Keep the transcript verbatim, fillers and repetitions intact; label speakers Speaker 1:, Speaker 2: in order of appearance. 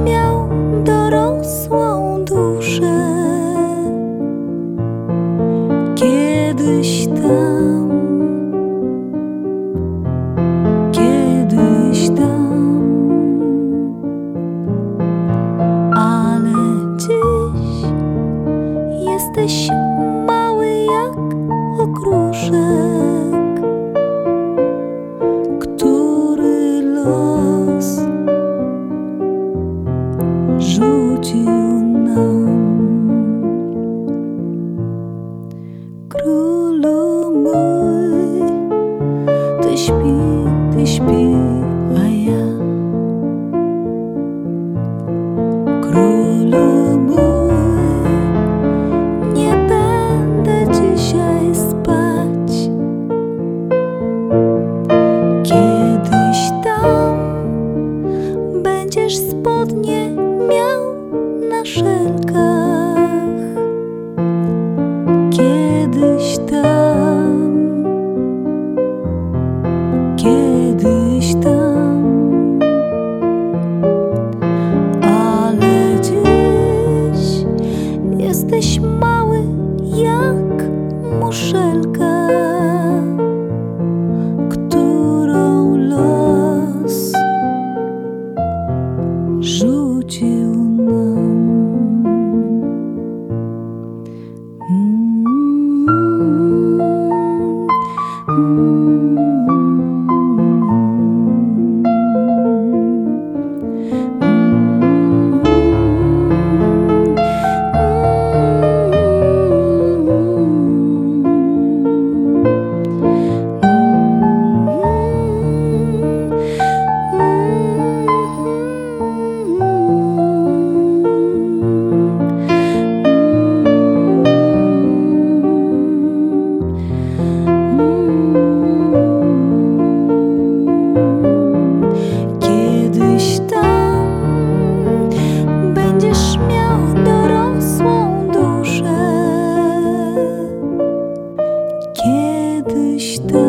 Speaker 1: miał dorosłą duszę. Kiedyś tam, kiedyś tam, ale dziś jesteś mały jak okruszek, który los rzucił nam. Królu mój, ty śpi, ty śpi, a ja. Królu mój, nie będę dzisiaj spać. Kiedyś tam będziesz spodnie miał na szelkach. Kiedyś tam, kiedyś tam, ale dziś jesteś mały jak muszelka, którą los rzucił nam. Kiedyś tam będziesz miał dorosłą duszę. Kiedyś tam.